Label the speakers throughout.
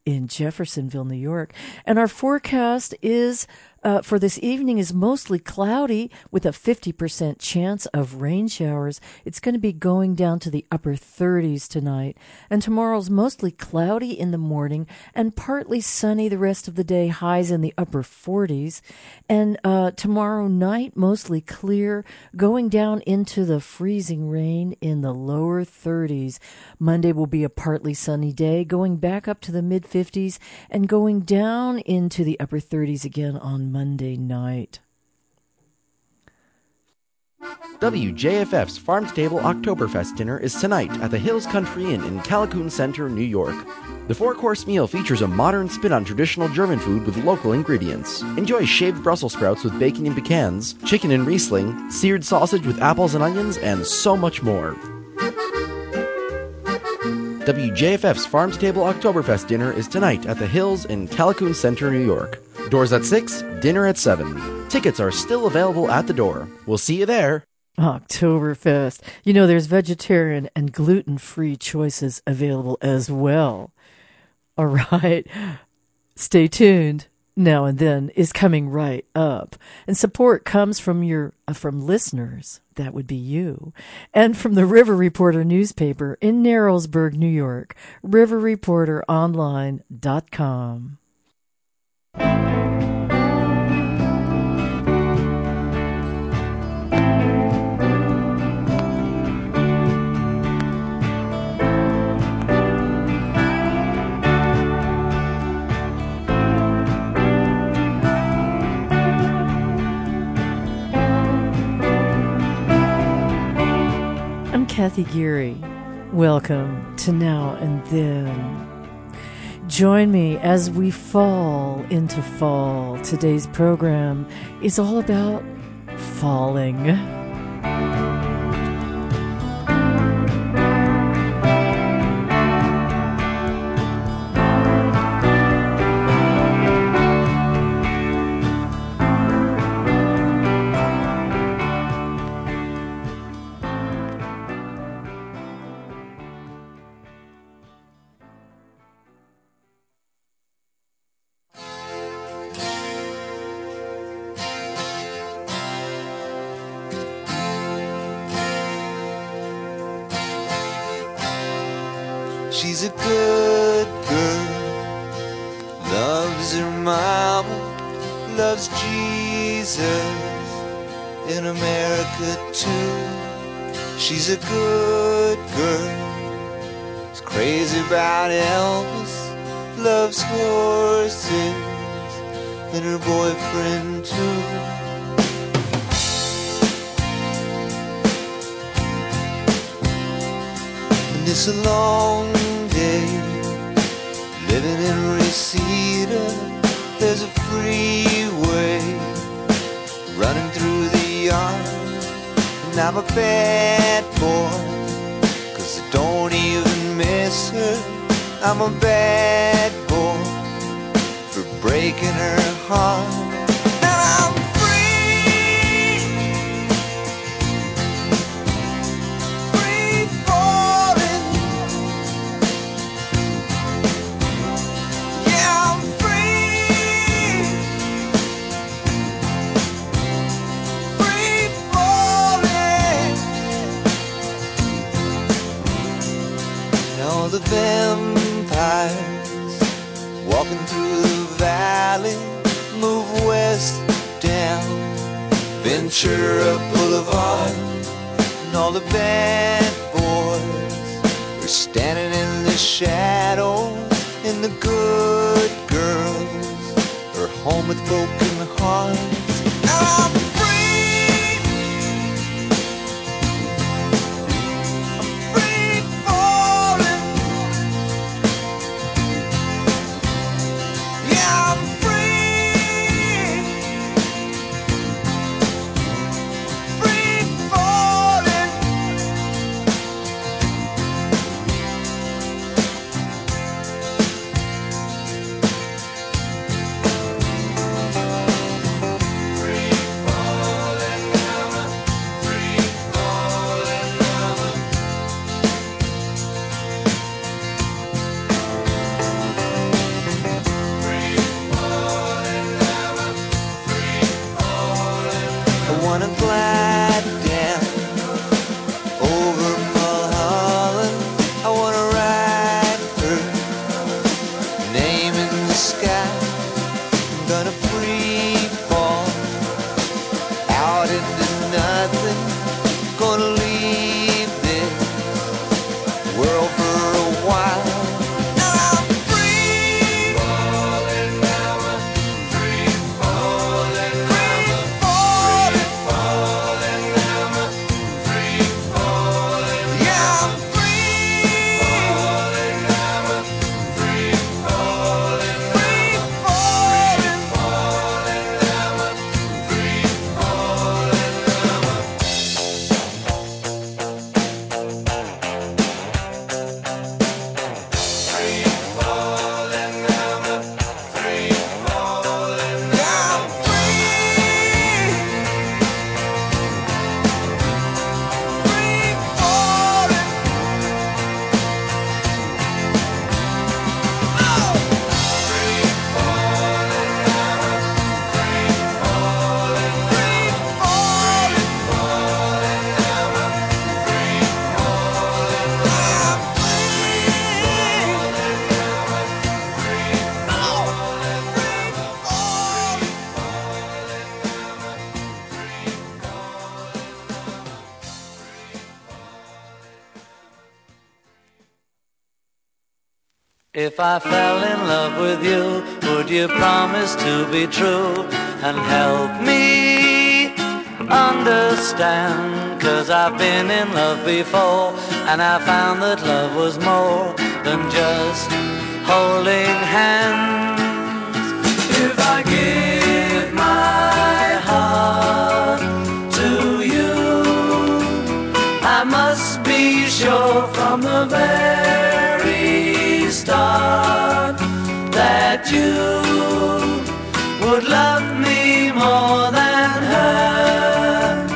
Speaker 1: in Jeffersonville, New York. And our forecast is for this evening is mostly cloudy with a 50% chance of rain showers. It's going to be going down to the upper 30s tonight. And tomorrow's mostly cloudy in the morning and partly sunny the rest of the day, highs in the upper 40s. And tomorrow night, mostly clear, going down into the freezing rain in the lower 30s. Monday will be a partly sunny day, going back up to the mid-50s and going down into the upper 30s again on Monday night.
Speaker 2: WJFF's Farm-to-Table Oktoberfest dinner is tonight at the Hills Country Inn in Callicoon Center, New York. The four-course meal features a modern spin on traditional German food with local ingredients. Enjoy shaved Brussels sprouts with bacon and pecans, chicken and Riesling, seared sausage with apples and onions, and so much more. WJFF's Farm-to-Table Oktoberfest dinner is tonight at the Hills in Callicoon Center, New York. Doors at 6, dinner at 7. Tickets are still available at the door. We'll see you there.
Speaker 1: Oktoberfest. You know, there's vegetarian and gluten-free choices available as well. All right. Stay tuned. Now and Then is coming right up. And support comes from from listeners. That would be you. And from the River Reporter newspaper in Narrowsburg, New York. RiverReporterOnline.com. I'm Kathy Geary. Welcome to Now and Then. Join me as we fall into fall. Today's program is all about falling.
Speaker 3: She's a good girl, loves her mama, loves Jesus, in America too. She's a good girl, is crazy about Elvis, loves horses, and her boyfriend too. And it's a long day, living in Reseda. There's a freeway running through the yard, and I'm a bad boy, 'cause I don't even miss her. I'm a bad boy for breaking her heart. And I'm free, free falling. Yeah, I'm free, free falling. And all the vampires walking through the valley move west down Ventura Boulevard, and all the bad boys are standing in the shadows, and the good girls are home with broken hearts. And I'm free, I'm free falling. Yeah, I'm free, free falling. Free falling. gonna free fall out into nothing. Gonna leave this world for a while. Now I'm free falling, now I'm free falling, free falling, falling, now I'm free falling. Yeah, I'm free falling, now I'm free falling, free falling, falling, now I'm free falling, now I'm
Speaker 4: If I fell in love with you, would you promise to be true and help me understand? 'Cause I've been in love before and I found that love was more than just holding hands. If I give my heart to you, I must be sure from the very start that you would love me more than her.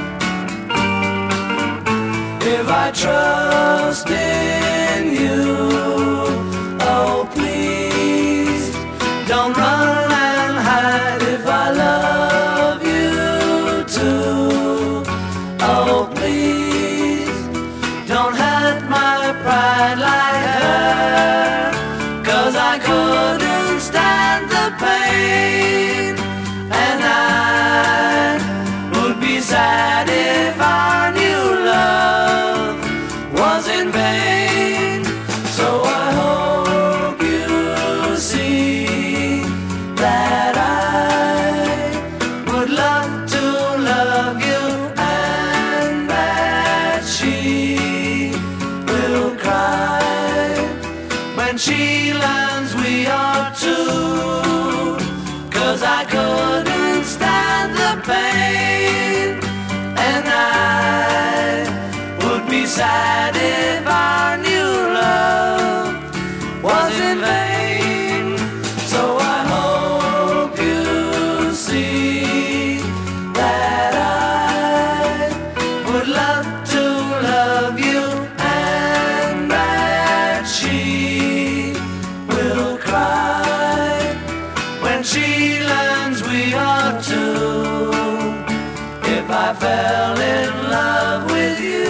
Speaker 4: If I trust in you, oh please don't run and hide. If I love you too, oh please don't hurt my pride like her. 'Cause I couldn't stand the pain, and I would be sad if our new love was in vain. So I hope you see that I would love to love you, and that she will cry when she learns we are two. 'Cause I couldn't stand the pain, and I would be sad if our new love was in vain. So I hope you see that I would love to love you, and that she will cry when she learns we are two. If I fell in love with you,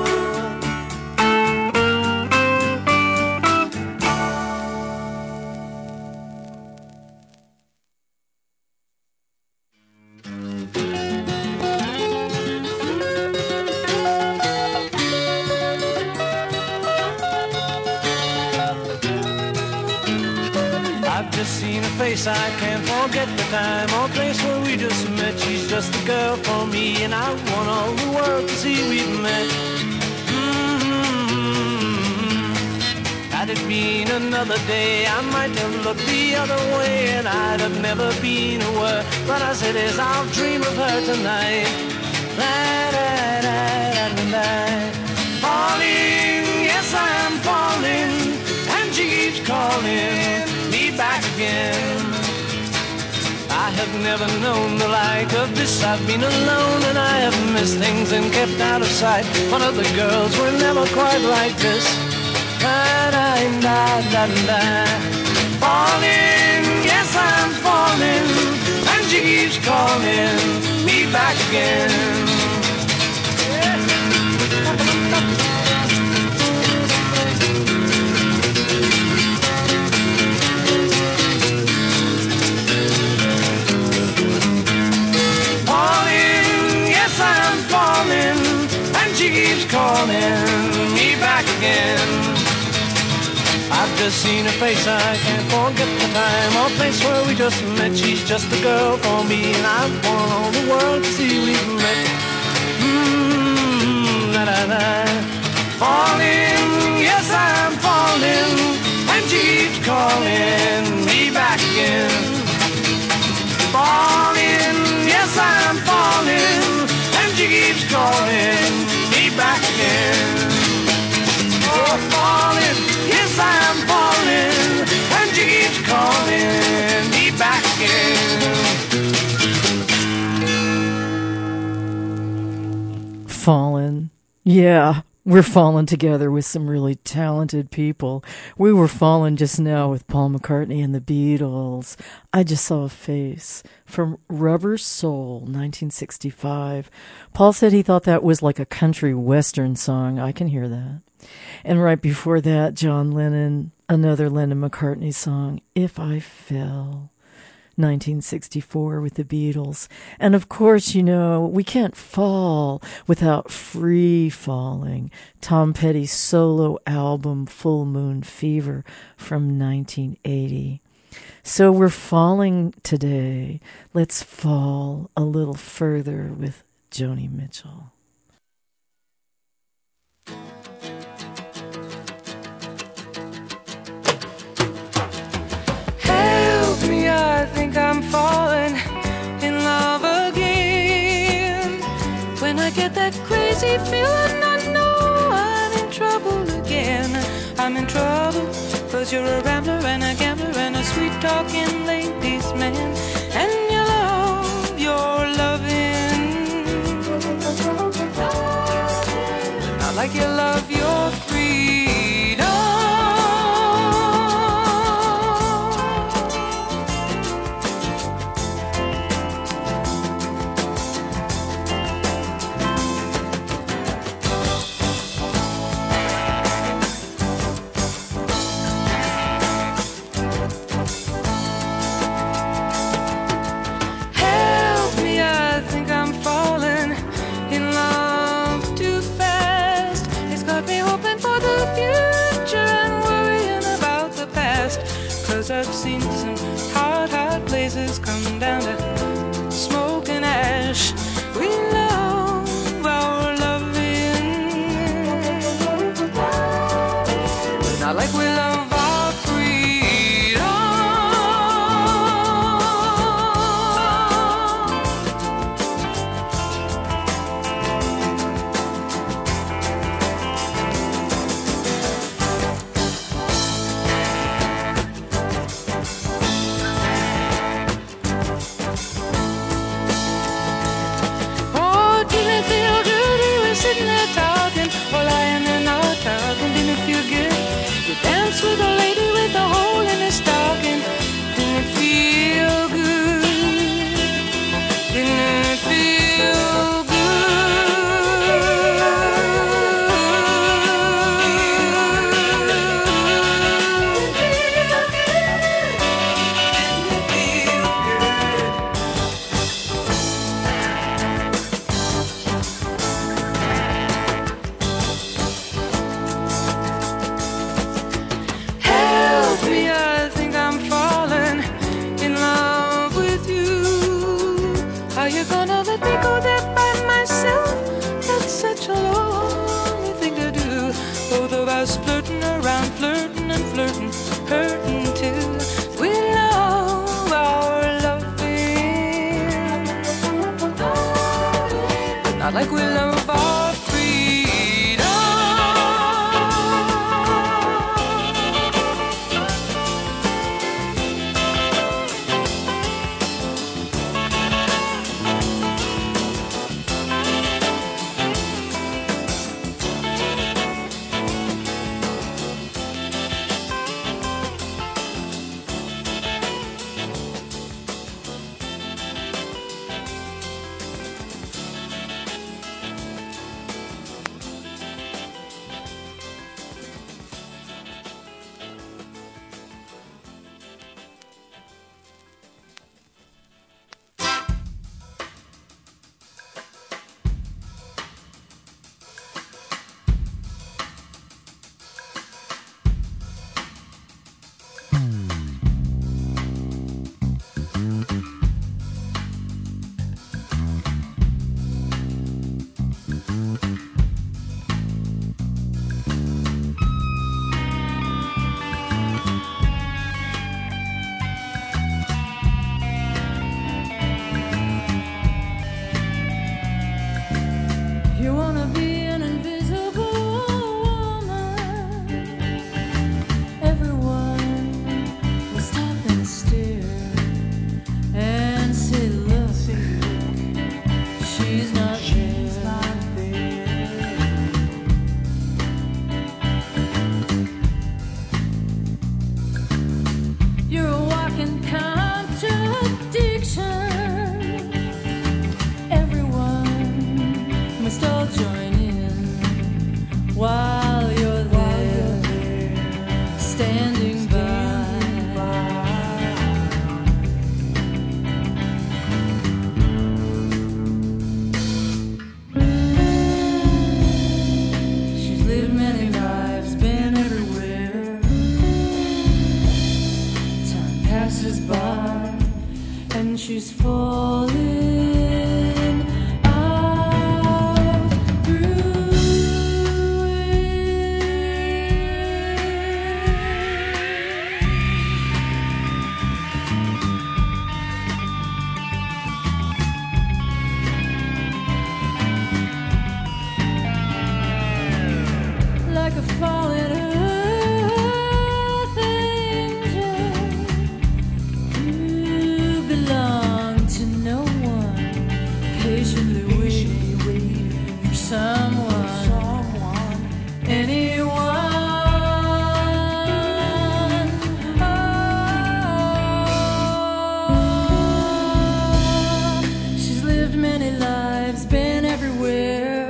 Speaker 4: I've just seen her face, I can't forget the time or place where we just met. She's just the girl for me, and I want all the world to see we've met. Had it been another day, I might have looked the other way, and I'd have never been aware. But as it is, I'll dream of her tonight. Falling, yes I am falling, and she keeps calling me back again. I have never known the like of this. I've been alone and I have missed things and kept out of sight. One of the girls were never quite like this. Falling, yes I'm falling, and she keeps calling me back again. just seen her face, I can't forget the time or place where we just met. She's just the girl for me, and I want all the world to see we've met. La-da-da. Falling, yes I'm falling, and she keeps calling me back again. Falling, yes I'm falling, and she keeps calling me back again. Oh, falling, yes I'm falling, and she keeps calling me back again.
Speaker 1: Fallen. Yeah, we're falling together with some really talented people. We were falling just now with Paul McCartney and the Beatles. I Just Saw a Face from Rubber Soul, 1965. Paul said he thought that was like a country western song. I can hear that. And right before that, John Lennon, another Lennon-McCartney song, If I Fell, 1964 with the Beatles. And of course, you know, we can't fall without Free Falling, Tom Petty's solo album Full Moon Fever from 1980. So we're falling today. Let's fall a little further with Joni Mitchell.
Speaker 5: Help me, I think I'm falling in love again. When I get that crazy feeling, I know I'm in trouble again. I'm in trouble, 'cause you're a rambler and a gambler and a sweet-talking ladies' man. And you love your loving, not like you love your freedom. I've seen some hot, hot places come down to smoke and ash. We love our loving, not like we love our freedom. Oh, passes by and she's falling out through like a falling earth angel. You belong to no one, patiently waiting for someone, anyone. Oh, she's lived many lives, been everywhere.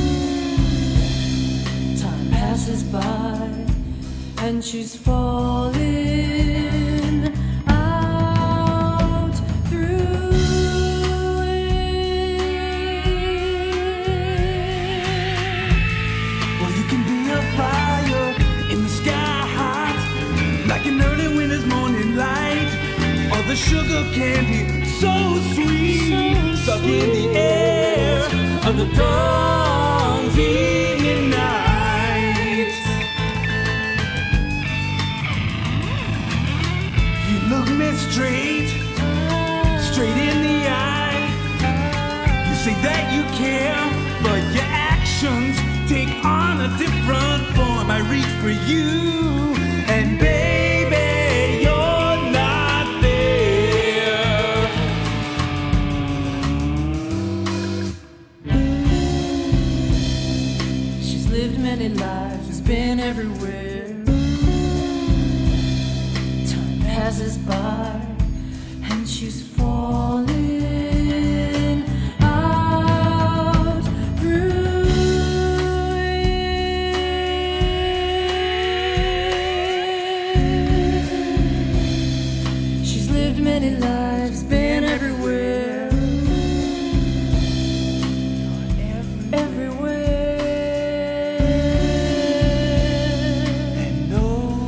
Speaker 5: Time passes by and she's falling out through it.
Speaker 6: Well, you can be a fire in the sky hot, like an early winter's morning light, or the sugar candy so sweet, stuck in the air of the dawn's evening night. You look me straight in the eye. You say that you care, but your actions take on a different form. I reach for you, and baby, you're not there.
Speaker 5: She's lived many lives, has been everywhere. Time passes by and she's falling out through it. She's lived many lives, been everywhere.
Speaker 6: And no,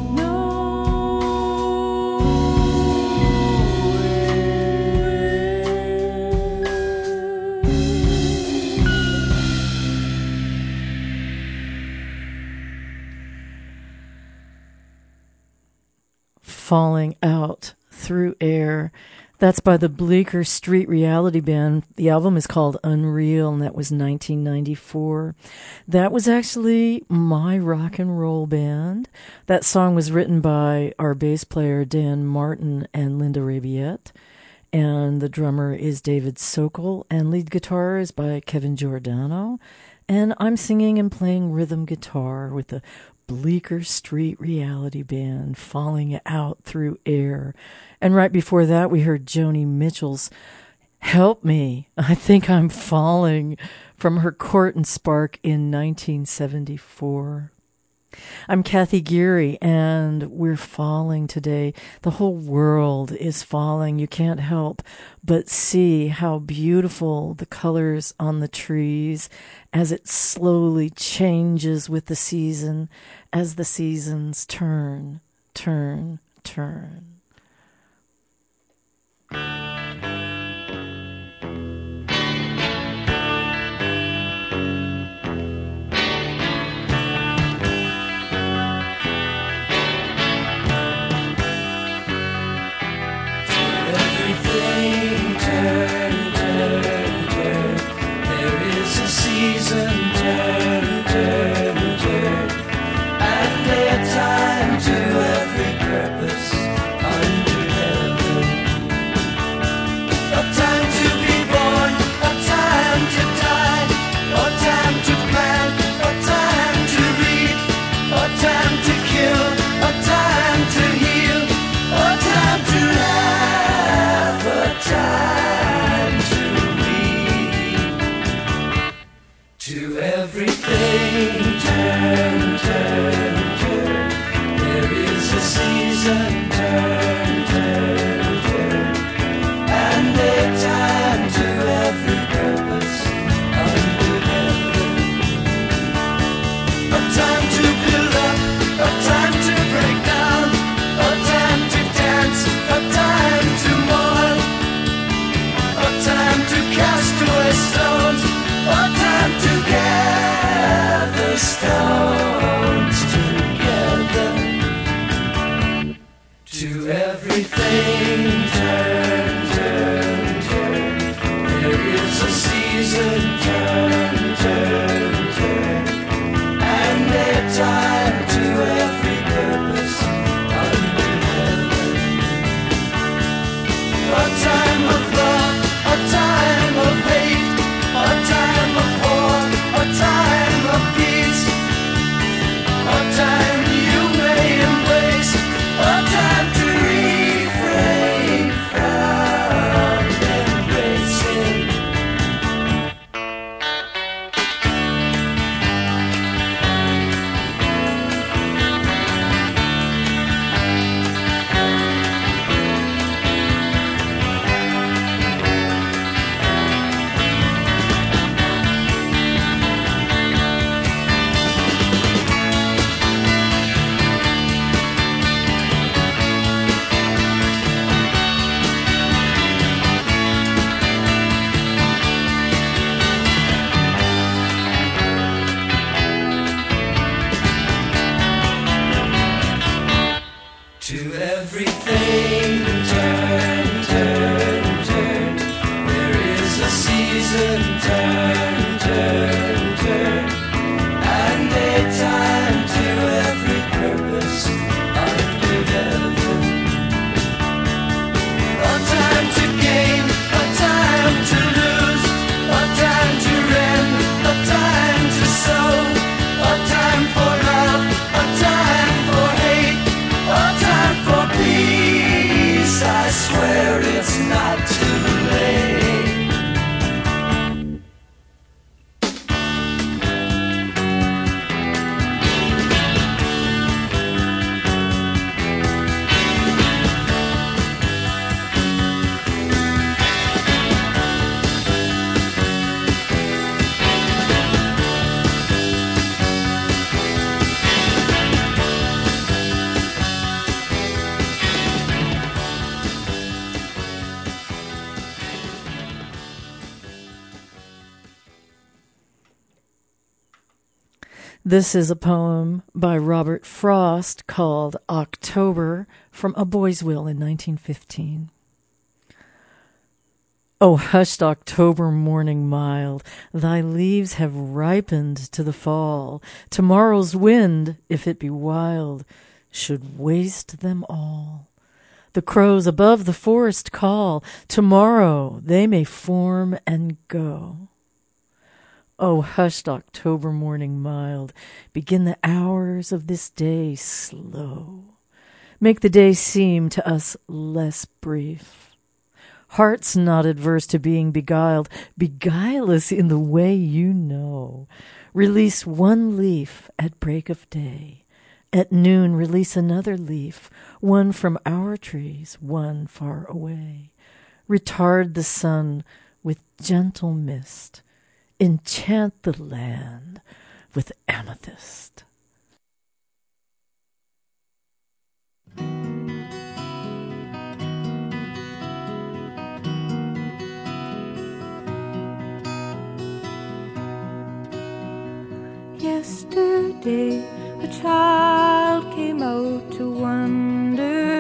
Speaker 1: Falling Out Through Air. That's by the Bleecker Street Reality Band. The album is called Unreal, and that was 1994. That was actually my rock and roll band. That song was written by our bass player, Dan Martin, and Linda Rabiette. And the drummer is David Sokol, and lead guitar is by Kevin Giordano. And I'm singing and playing rhythm guitar with the Bleecker Street Reality Band, Falling Out Through Air. And right before that, we heard Joni Mitchell's Help Me, I Think I'm Falling, from her Court and Spark in 1974. I'm Kathy Geary, and we're falling today. The whole world is falling. You can't help but see how beautiful the colors on the trees as it slowly changes with the season, as the seasons turn, turn, turn.
Speaker 4: Everything turn, turn, turn. There is a season, turn, turn, turn. And their time to every purpose everything turn, turn, turn. There is a season, turn, turn, turn. And a time to every purpose under heaven. A time of love, a time of hate, a time of war, a time of peace, a time you may embrace, a time to refrain from embracing. To everything turn, turn, turn. There is a season, turn, turn, turn. And a time to every purpose under heaven. A time to gain, a time to lose, a time to rend, a time to sow, a time for love, a time for hate, a time for peace. I swear it's not too late.
Speaker 1: This is a poem by Robert Frost called October from A Boy's Will in 1915. O hushed October morning mild, thy leaves have ripened to the fall. Tomorrow's wind, if it be wild, should waste them all. The crows above the forest call, tomorrow they may form and go. O hushed October morning mild, begin the hours of this day slow. Make the day seem to us less brief. Hearts not adverse to being beguiled, beguile us in the way you know. Release one leaf at break of day. At noon release another leaf, one from our trees, one far away. Retard the sun with gentle mist. Enchant the land with amethyst.
Speaker 5: Yesterday a child came out to wander,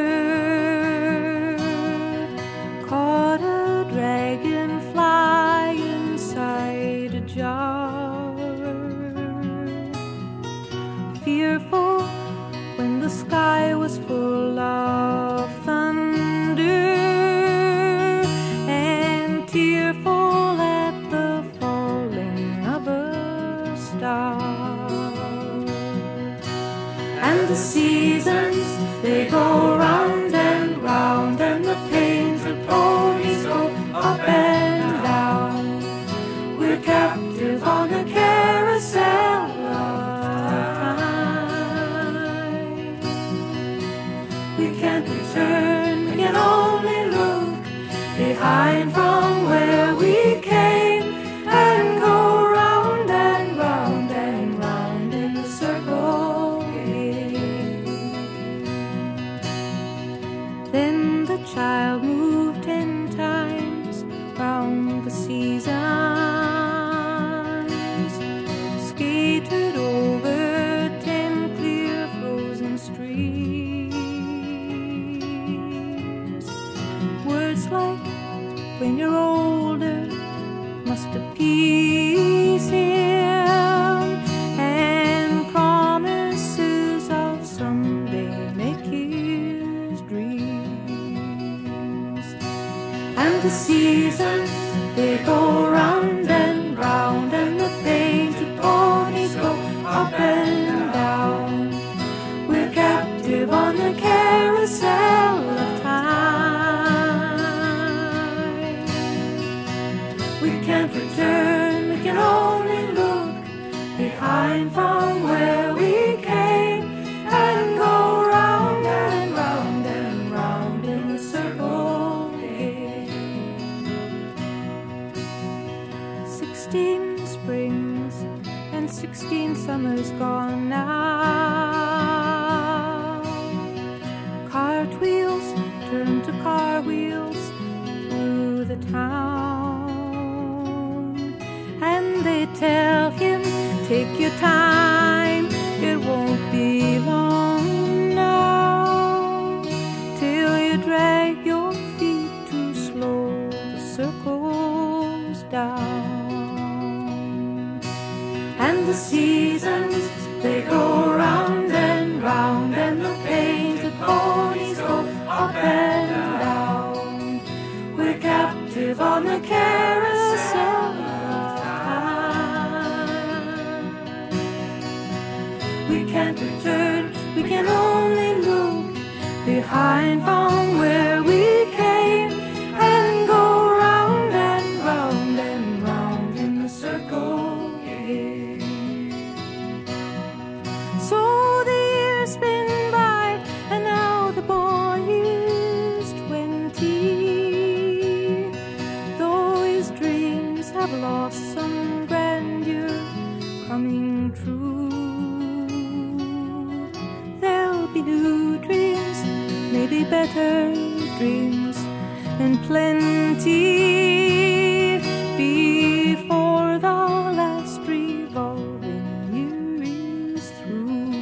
Speaker 5: caught a dragonfly inside a jar. Fearful when the sky was full of thunder, and tearful at the falling of a star. And the seasons, they go round and round, and the pains of ponies go up and down. We're captive on a carousel of time. We can't return, we can only look behind from where we came, and go round and round and round in a circle again. Then the child moved 10 times round the seasons, skated over 10 clear frozen streams, like when you're older must appease him, and promises of someday make his dreams. And the seasons, they go round and round, and the painted ponies go up and down. We're captive on the carousel of time. We can't return, we can only look behind from where we came, and go round and round and round in the circle again. 16 springs and 16 summers gone now. Cartwheels turn to car wheels through the town, and they tell him, take your time, it won't be long now, till you drag your feet too slow, the circle's down. And the seasons, they go round and round, and the painted ponies go up and down. We're captive on the carousel of time. We can't return, we can only look behind from where we came, and go round and round and round in the circle again. So the years spin by, and now the boy is 20. Though his dreams have lost some grandeur coming true, there'll be new dreams, maybe better dreams, and plenty before the last revolving year is through.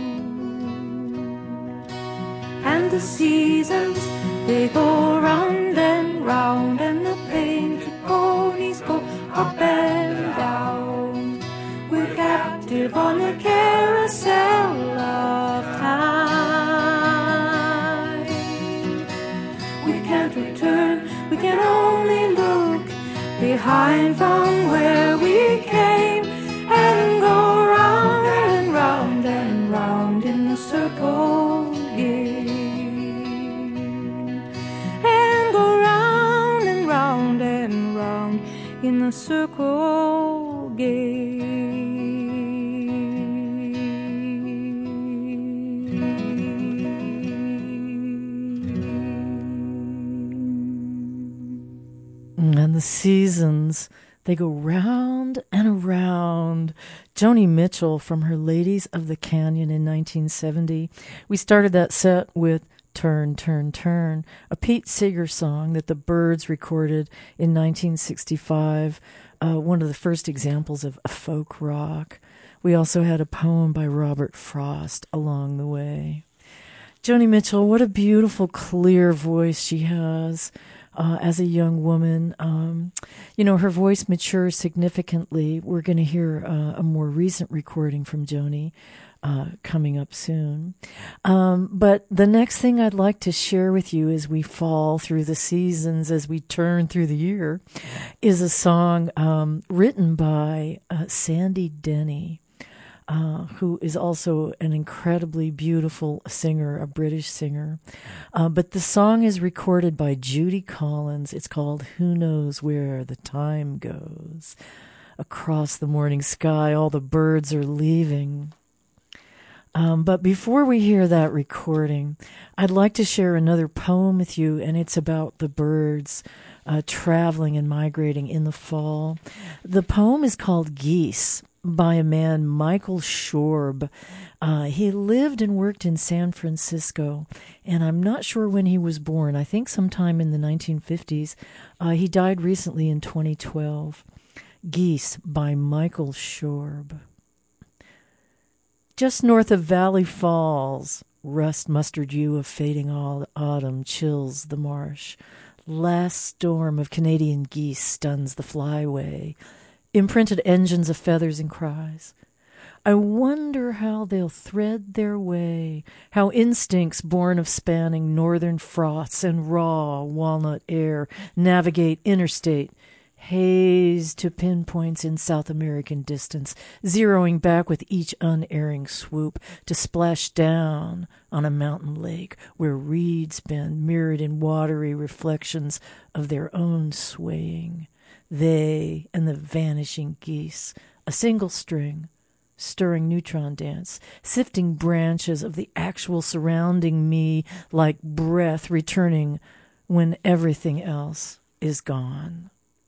Speaker 5: And the seasons, they go round and round, and the painted ponies go up and down. We're captive on the carousel of time. We can't return, we can only look behind from where we came, and go round and round and round in the circle again, and go round and round and round in the circle again.
Speaker 1: And the seasons, they go round and around. Joni Mitchell from her Ladies of the Canyon in 1970. We started that set with Turn, Turn, Turn, a Pete Seeger song that the Byrds recorded in 1965, one of the first examples of folk rock. We also had a poem by Robert Frost along the way. Joni Mitchell, what a beautiful, clear voice she has. As a young woman, her voice matures significantly. We're going to hear a more recent recording from Joni coming up soon. But the next thing I'd like to share with you as we fall through the seasons, as we turn through the year, is a song written by Sandy Denny, who is also an incredibly beautiful singer, a British singer. But the song is recorded by Judy Collins. It's called Who Knows Where the Time Goes. Across the morning sky, all the birds are leaving. But before we hear that recording, I'd like to share another poem with you, and it's about the birds traveling and migrating in the fall. The poem is called Geese, by a man, Michael Shorb. He lived and worked in San Francisco, and I'm not sure when he was born. I think sometime in the 1950s. He died recently in 2012. Geese by Michael Shorb. Just north of Valley Falls, Rust mustard hue of fading autumn chills the marsh. Last storm of Canadian geese stuns the flyway. Imprinted engines of feathers and cries. I wonder how they'll thread their way, how instincts born of spanning northern froths and raw walnut air navigate interstate, haze to pinpoints in South American distance, zeroing back with each unerring swoop to splash down on a mountain lake where reeds bend, mirrored in watery reflections of their own swaying. They and the vanishing geese, a single string, stirring neutron dance, sifting branches of the actual surrounding me like breath returning when everything else is gone.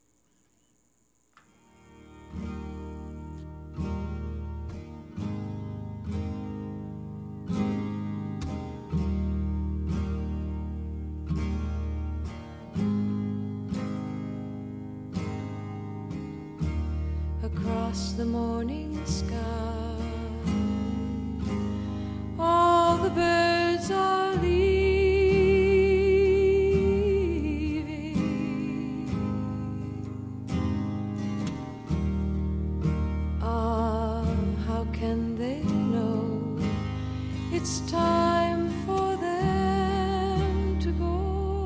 Speaker 5: Across the morning sky, all the birds are leaving. Ah, how can they know it's time for them to go?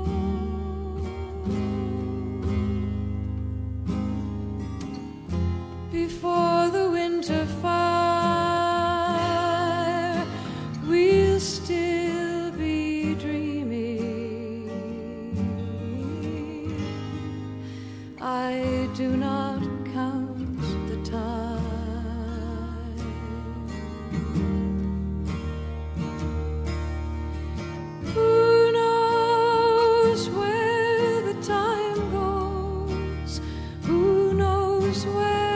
Speaker 5: Before the winter fire, we'll still be dreaming. I do not count the time. Who knows where the time goes? Who knows where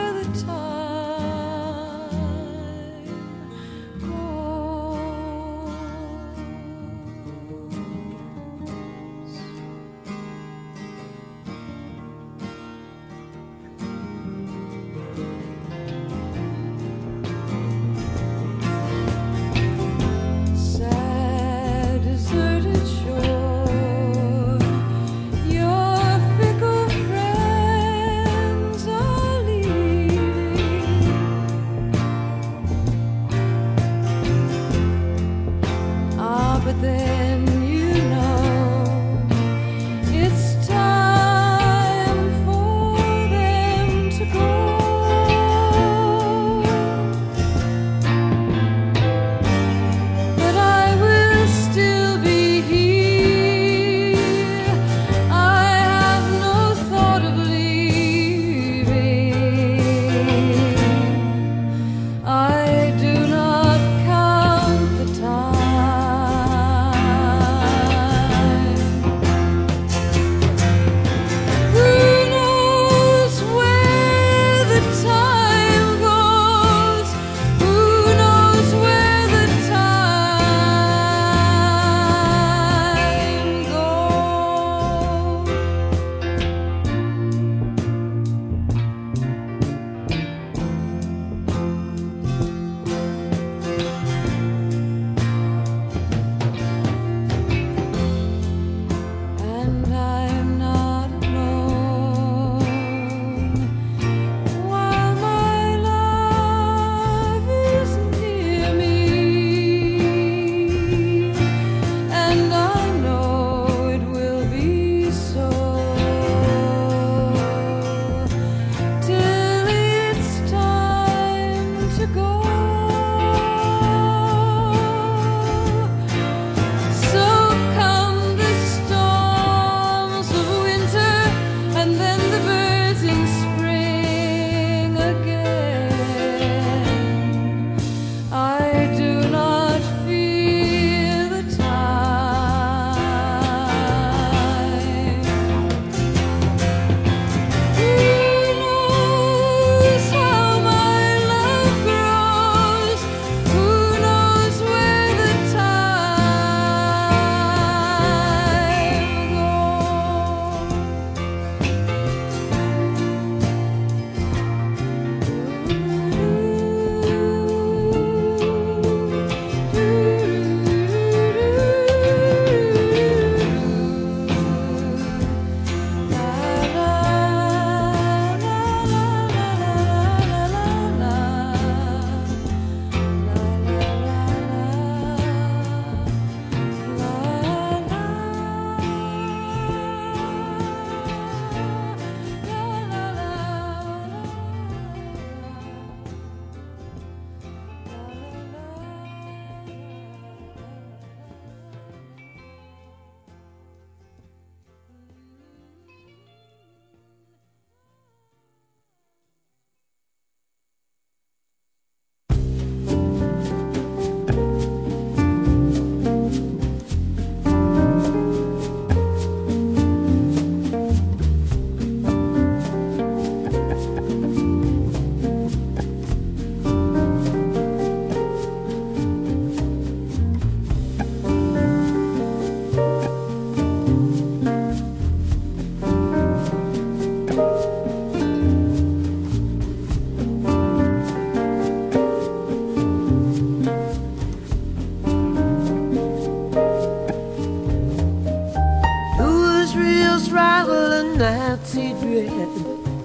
Speaker 3: just rattle and Nazi dread.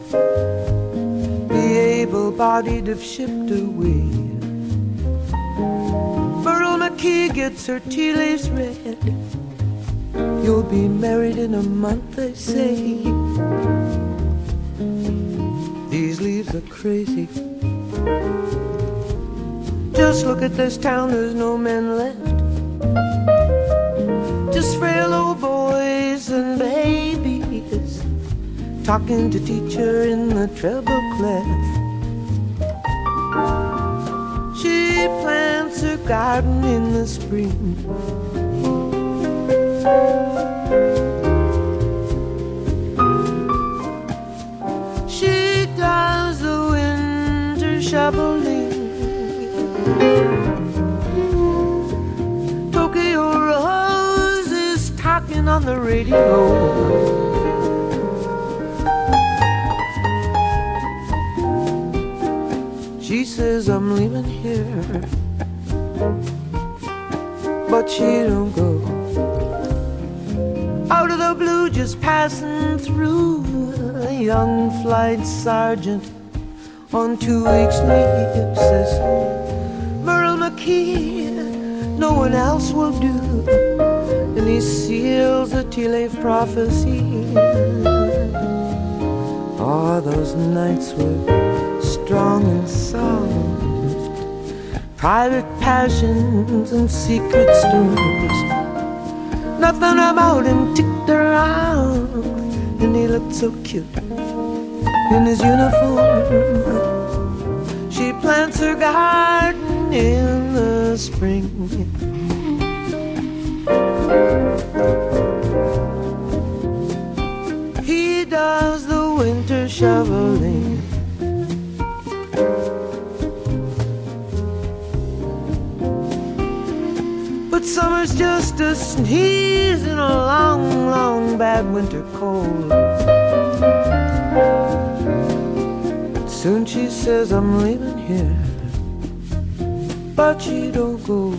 Speaker 3: The able-bodied have shipped away. Myrtle McKee gets her tea leaves read. You'll be married in a month, they say. These leaves are crazy. Just look at this town, there's no men left. Just frail old boys and babies talking to teacher in the treble clef. She plants her garden in the spring. She does the winter shoveling. Tokyo Rose is talking on the radio. She says I'm leaving here, but she don't go. Out of the blue, just passing through, a young flight sergeant on 2 weeks' leave says, Myrtle McKee, no one else will do. And he seals the tea leaf prophecy. Oh, those nights were strong and soft, private passions and secret storms. Nothing about him ticked around, and he looked so cute in his uniform. She plants her garden in the spring. He does the winter shoveling. But summer's just a sneeze in a long, long bad winter cold. Soon she says I'm leaving here, but she don't go.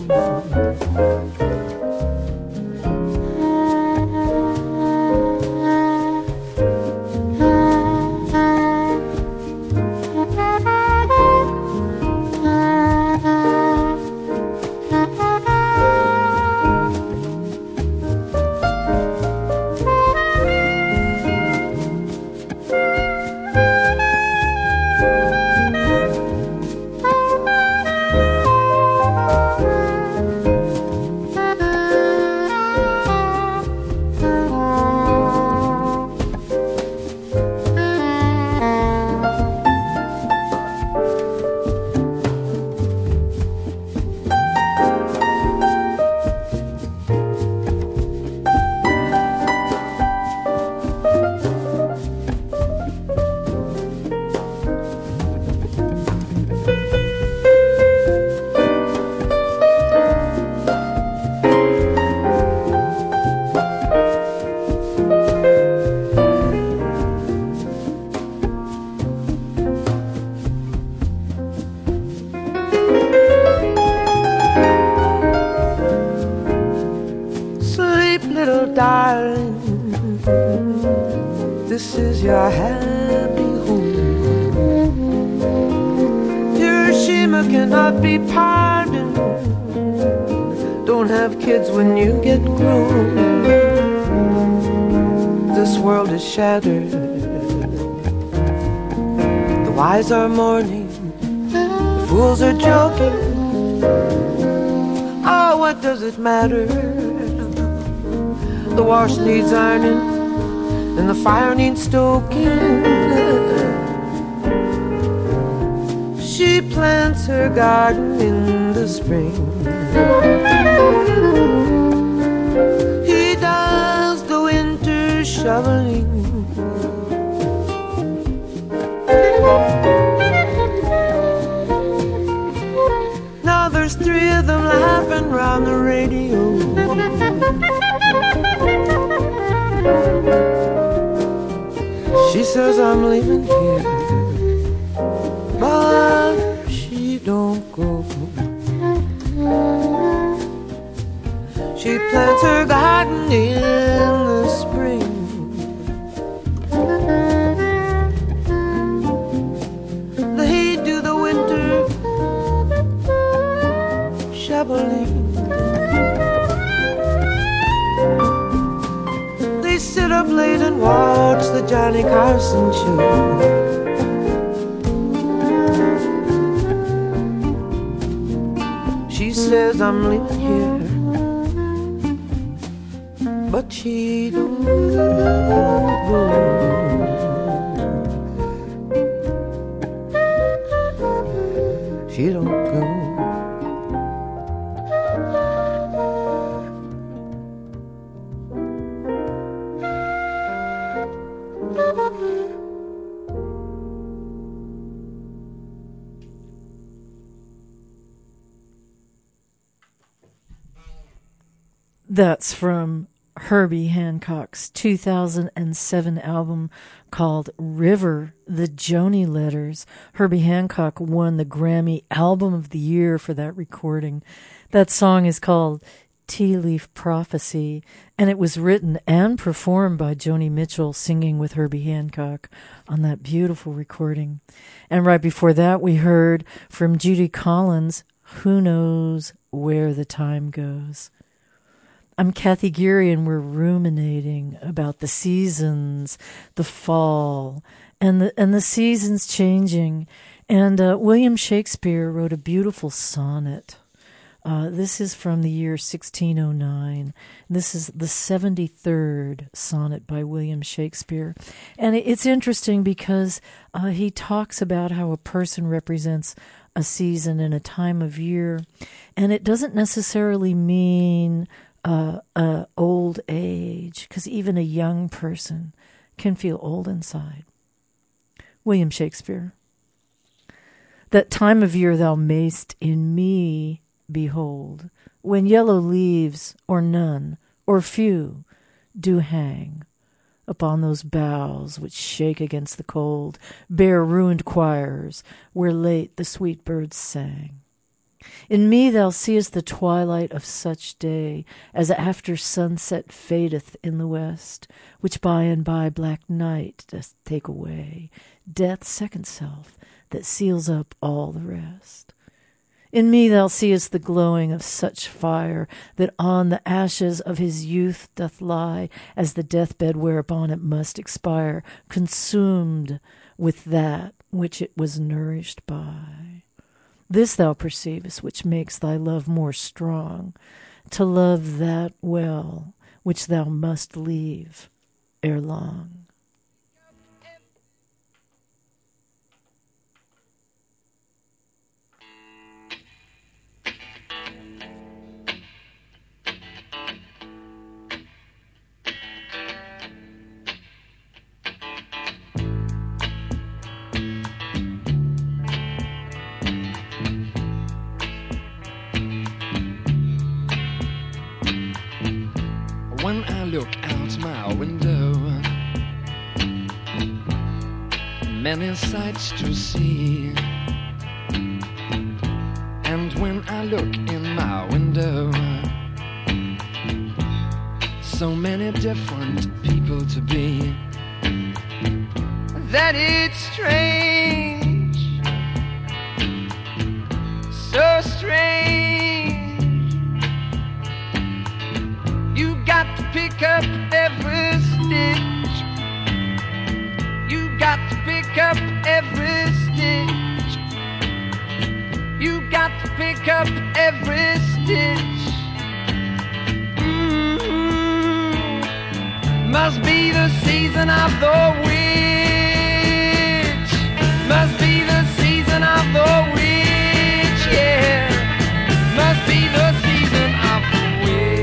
Speaker 3: This is your happy home. Hiroshima cannot be pardoned. Don't have kids when you get grown. This world is shattered. The wise are mourning, the fools are joking. Oh, what does it matter? The wash needs ironing and the fire needs stoking. She plants her garden in the spring. He does the winter shoveling. Now there's three of them laughing round the radio. She says I'm leaving here, but she don't go. She plants her garden in the spring. up late and watch the Johnny Carson show. She says I'm living here, but she don't go. She don't go.
Speaker 1: That's from Herbie Hancock's 2007 album called River, the Joni Letters. Herbie Hancock won the Grammy Album of the Year for that recording. That song is called Tea Leaf Prophecy, and it was written and performed by Joni Mitchell singing with Herbie Hancock on that beautiful recording. And right before that, we heard from Judy Collins, Who Knows Where the Time Goes. I'm Kathy Geary, and we're ruminating about the seasons, the fall, and the seasons changing. And William Shakespeare wrote a beautiful sonnet. This is from the year 1609. This is the 73rd sonnet by William Shakespeare. And it's interesting because he talks about how a person represents a season and a time of year. And it doesn't necessarily mean old age, because even a young person can feel old inside. William Shakespeare. That time of year thou mayst in me behold, when yellow leaves, or none, or few, do hang upon those boughs which shake against the cold, bare ruined choirs, where late the sweet birds sang. In me thou seest the twilight of such day as after sunset fadeth in the west, which by and by black night doth take away, death's second self that seals up all the rest. In me thou seest the glowing of such fire that on the ashes of his youth doth lie, as the deathbed whereupon it must expire, consumed with that which it was nourished by. This thou perceivest, which makes thy love more strong, to love that well which thou must leave ere long.
Speaker 7: When I look out my window, many sights to see. And when I look in my window, so many different people to be, that it's strange, so strange. You got to pick up every stitch. You got to pick up every stitch. You got to pick up every stitch. Must be the season of the witch. Must be the season of the witch, yeah. Must be the season of the witch.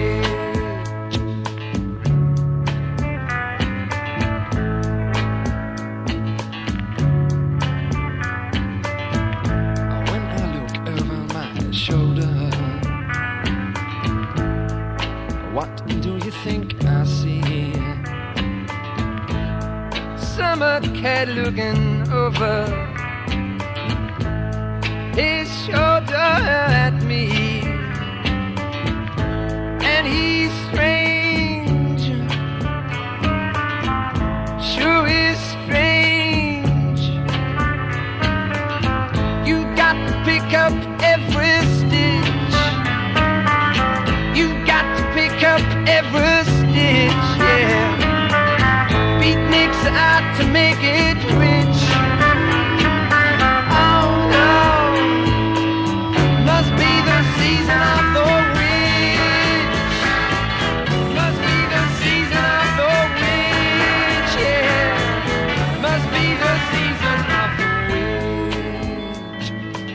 Speaker 7: When I look over my shoulder, what do you think I see? Summer cat looking over his shoulder at me, and he's strange, sure is strange. You got to pick up every stitch. You got to pick up every stitch, yeah. out to make it rich. Oh no, must be the season of the witch. Must be the season of the witch, yeah. Must be the season of the witch.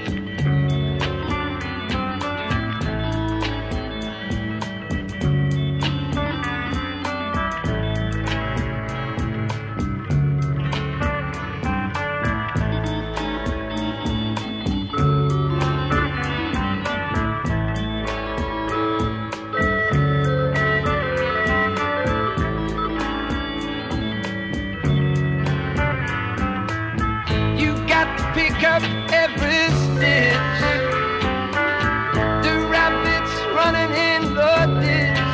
Speaker 7: You got to pick up every stitch. The rabbits running in the ditch.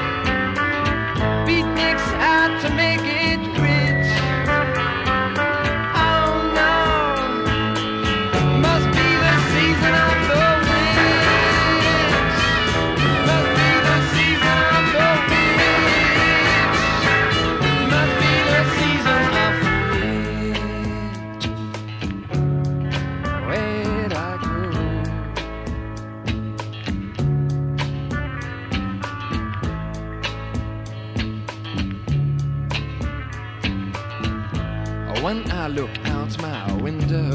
Speaker 7: Beatniks out to make it rich. Oh no, must be the season of the witch. Must be the season of the witch. Must be the season of the witch. Where'd I go? When I look out my window,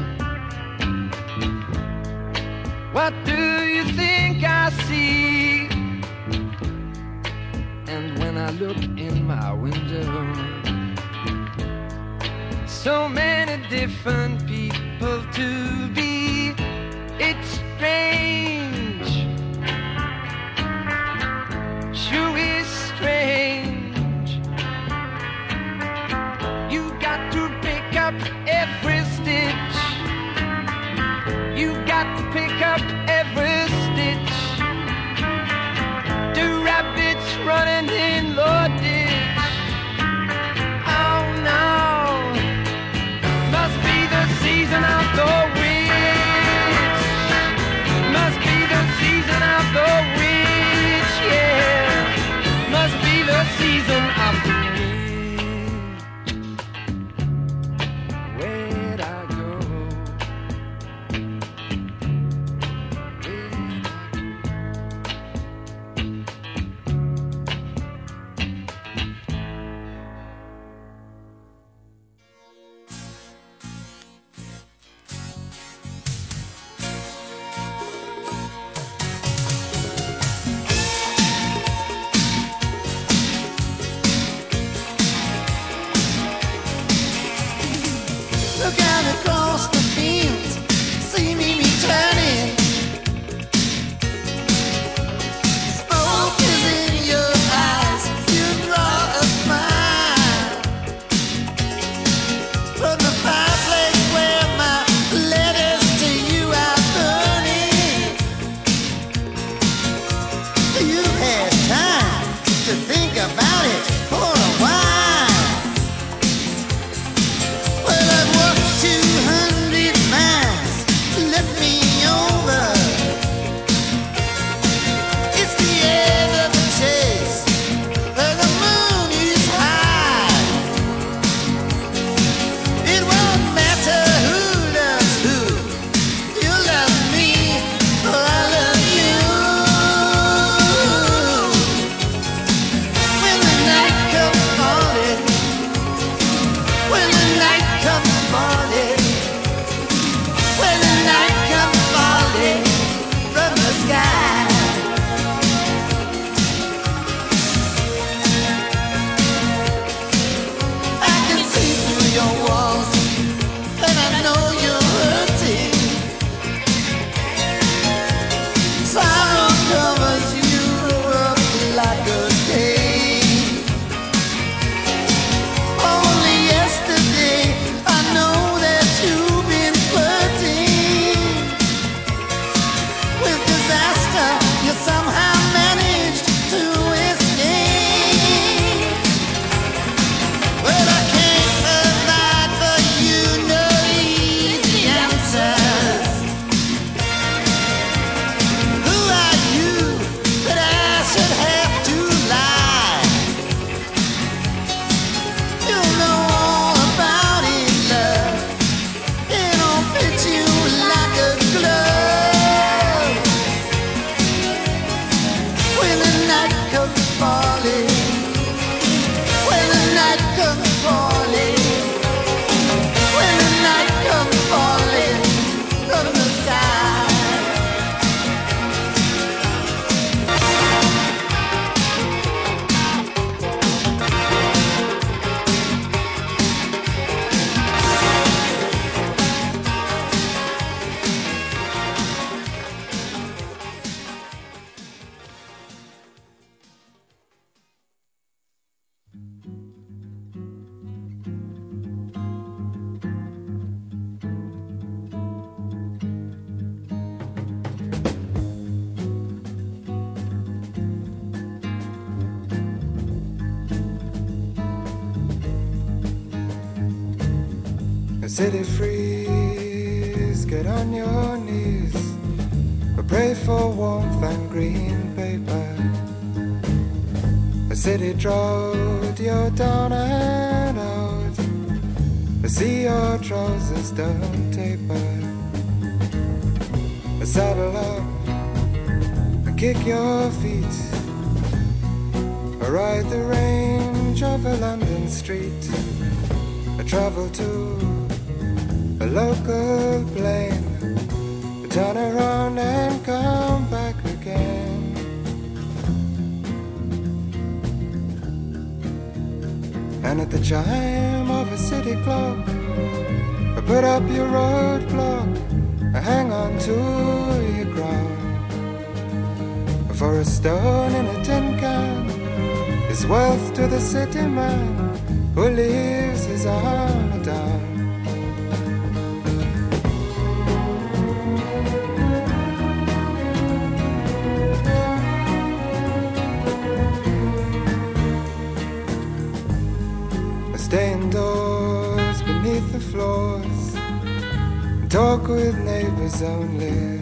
Speaker 7: what do you think I see? And when I look in my window, so many different people to be. It's strange, sure is strange. You got to pick up every stitch. You got to pick up every stitch. The rabbits running in the ditch. Oh no, must be the season of the witch.
Speaker 8: A city freeze, get on your knees, pray for warmth and green paper. A city drought, you're down and out. I see your trousers don't taper. A saddle up and kick your feet. I ride the range of a London street. I travel to a local plane. I turn around and come back again. And at the chime of a city clock, I put up your roadblock, I hang on to your crown. For a stone in a tin can is wealth to the city man who leaves his armor down. I stay indoors beneath the floors and talk with neighbors only.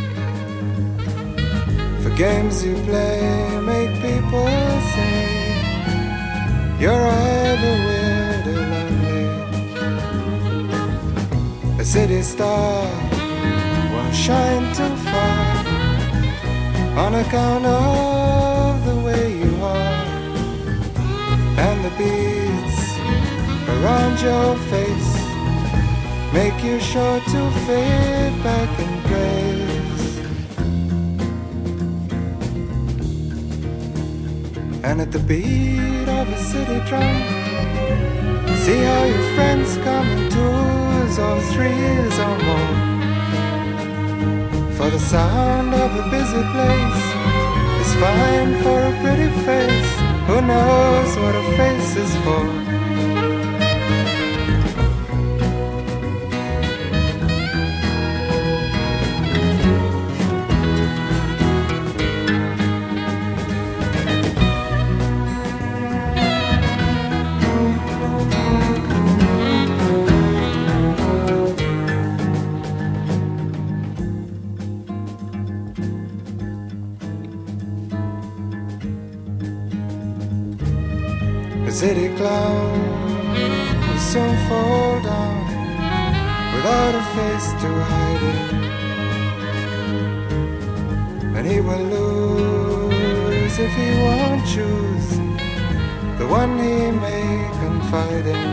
Speaker 8: For games you play make people say you're either weird or lonely. A city star won't shine too far on account of the way you are. And the beads around your face make you sure to fade back in grace. And at the beat of a city drum, see how your friends come in twos or threes or more. For the sound of a busy place is fine for a pretty face. Who knows what a face is for? City clown will soon fall down without a face to hide it, and he will lose if he won't choose the one he may confide in.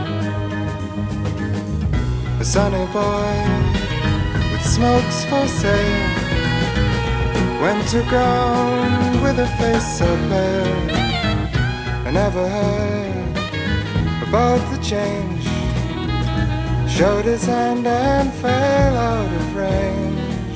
Speaker 8: A sunny boy with smokes for sale went to ground with a face so pale. I never heard about the change, showed his hand and fell out of range.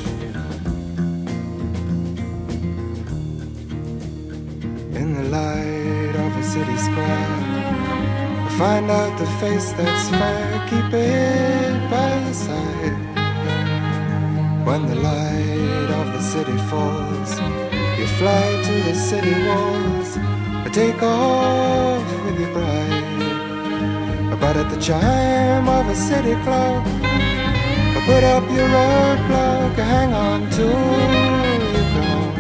Speaker 8: In the light of a city square, I find out the face that's fair, keep it by your side. When the light of the city falls, you fly to the city walls, take off with your bride. But at the chime of a city clock, I put up your roadblock, hang on to your crown.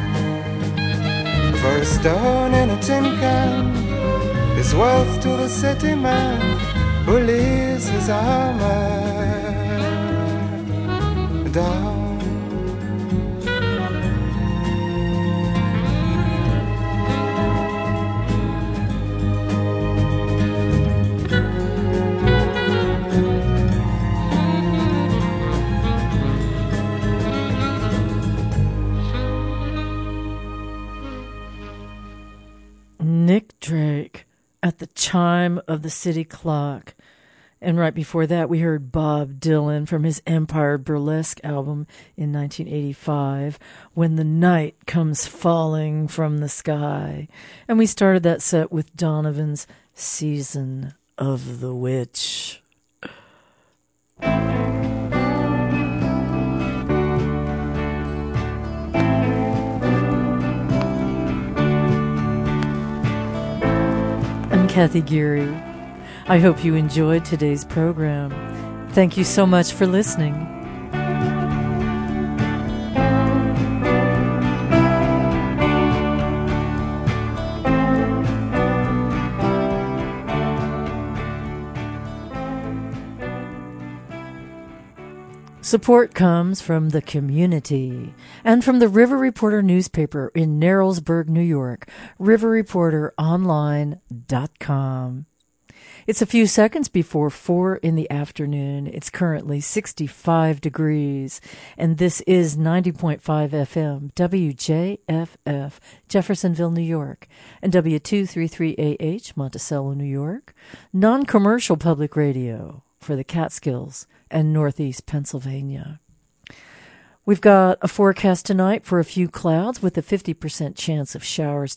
Speaker 8: For a stone in a tin can is wealth to the city man who leaves his armor down.
Speaker 1: Nick Drake, At the Chime of the City Clock. And right before that, we heard Bob Dylan from his Empire Burlesque album in 1985, When the Night Comes Falling from the Sky. And we started that set with Donovan's Season of the Witch. I'm Kathy Geary. I hope you enjoyed today's program. Thank you so much for listening. Support comes from the community and from the River Reporter newspaper in Narrowsburg, New York, riverreporteronline.com. It's a few seconds before 4 in the afternoon. It's currently 65 degrees, and this is 90.5 FM, WJFF, Jeffersonville, New York, and W233AH, Monticello, New York, non-commercial public radio for the Catskills and Northeast Pennsylvania. We've got a forecast tonight for a few clouds with a 50% chance of showers